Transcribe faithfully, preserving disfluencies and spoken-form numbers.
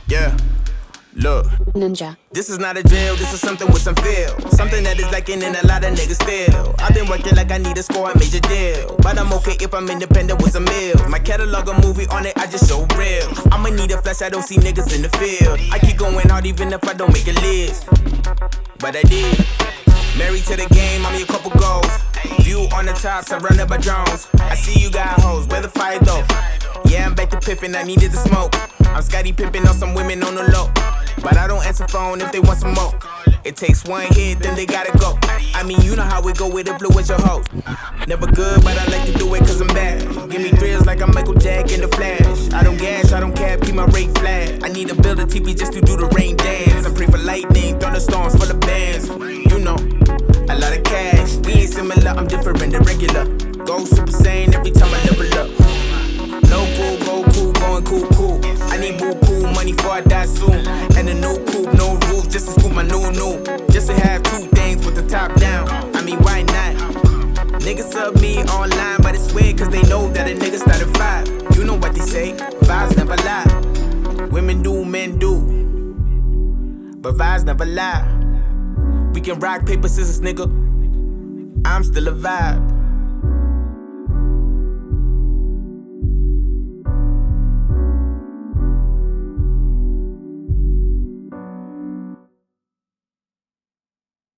Yeah, look. Ninja. This is not a drill, this is something with some feel. Something that is lacking in a lot of niggas still. I've been working like I need to score a major deal. But I'm okay if I'm independent with some meals. My catalog a movie on it, I just so real. I'ma need a flash, I don't see niggas in the field. I keep going hard even if I don't make a list. But I did. Married to the game, I'm your couple goals. View on the top, surrounded by drones. I see you got hoes, where the fire though? Yeah, I'm back to pimpin', I needed the smoke. I'm Scotty pimpin' on some women on the low. But I don't answer phone if they want some more. It takes one hit, then they gotta go. I mean, you know how it go with the blue with your hoes. Never good, but I like to do it cause I'm bad. Give me thrills like I'm Michael Jack in the Flash. I don't gas, I don't cap, keep my rate flat. I need to build a T V just to do the rain dance. I pray for lightning, thunderstorms full of bands. You know, a lot of cash. We ain't similar, I'm different than regular. Go super sane every time I level up. No cool, go cool, going cool, cool. I need boo cool money before I die soon. And a new coupe, no roof, just to scoop my new new. Just to have two things with the top down. I mean, why not? Niggas sub me online, but it's weird cause they know that a nigga started five. You know what they say, vibes never lie. Women do, men do, but vibes never lie. We can rock, paper, scissors, nigga. I'm still a vibe.